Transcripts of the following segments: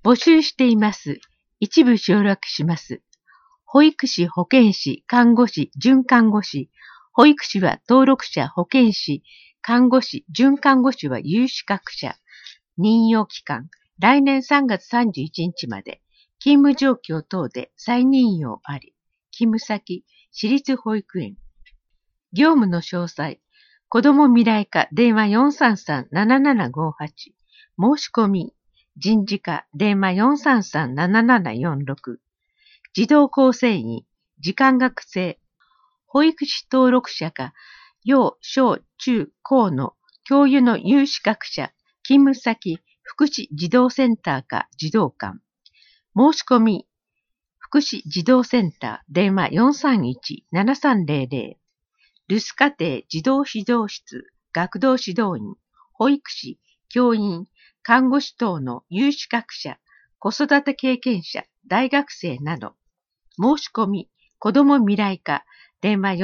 募集しています。一部省略します。保育士、保健師、看護師、准看護師。保育士は登録者、保健師、看護師、准看護師は有資格者。任用期間、来年3月31日まで。勤務状況等で再任用あり。勤務先、私立保育園。業務の詳細。子ども未来課電話 433-7758。申し込み。人事課電話 433-7746。児童構成員、時間学生、保育士登録者か、幼小中高の教諭の有資格者、勤務先、福祉児童センターか児童館。申し込み、福祉児童センター電話 431-7300。留守家庭児童指導室、学童指導員、保育士、教員、看護師等の有資格者、子育て経験者、大学生など。申し込み、子ども未来課、電話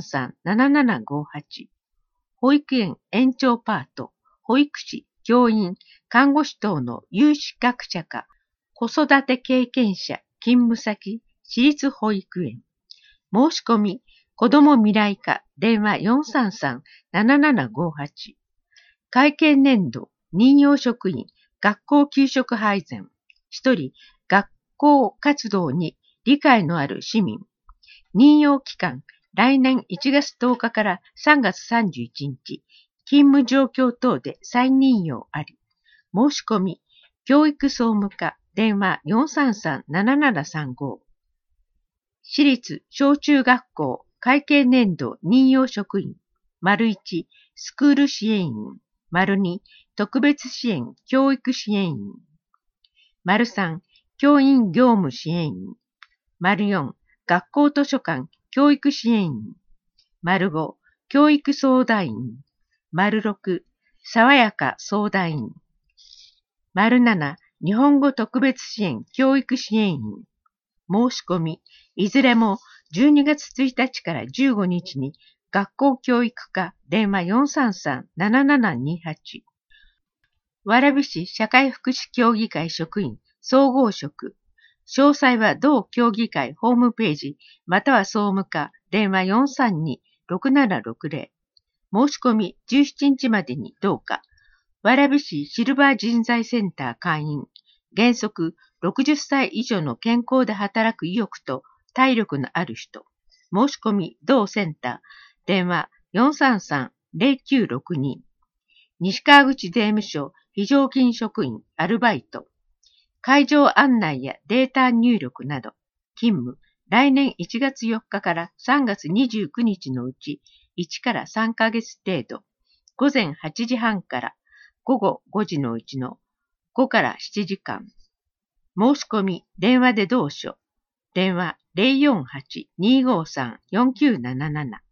433-7758。保育園延長パート、保育士、教員、看護師等の有資格者か、子育て経験者、勤務先、私立保育園。申し込み、子ども未来課、電話 433-7758。会計年度、任用職員、学校給食配膳。1人、学校活動に理解のある市民。任用期間、来年1月10日から3月31日。勤務状況等で再任用あり。申し込み、教育総務課、電話 433-7735。私立小中学校、会計年度任用職員。1、スクール支援員。2、特別支援教育支援員。3、教員業務支援員。4、学校図書館教育支援員。5、教育相談員。6、爽やか相談員。7、日本語特別支援教育支援員。申し込み、いずれも12月1日から15日に学校教育課電話 433-7728。蕨市社会福祉協議会職員総合職。詳細は同協議会ホームページまたは総務課電話 432-6760。申し込み17日までにどうか。蕨市シルバー人材センター会員。原則60歳以上の健康で働く意欲と体力のある人。申し込み同センター電話 433-0962。西川口税務署非常勤職員アルバイト。会場案内やデータ入力など。勤務、来年1月4日から3月29日のうち1から3ヶ月程度。午前8時半から午後5時のうちの5から7時間。申し込み、電話で同所。電話 048-253-4977。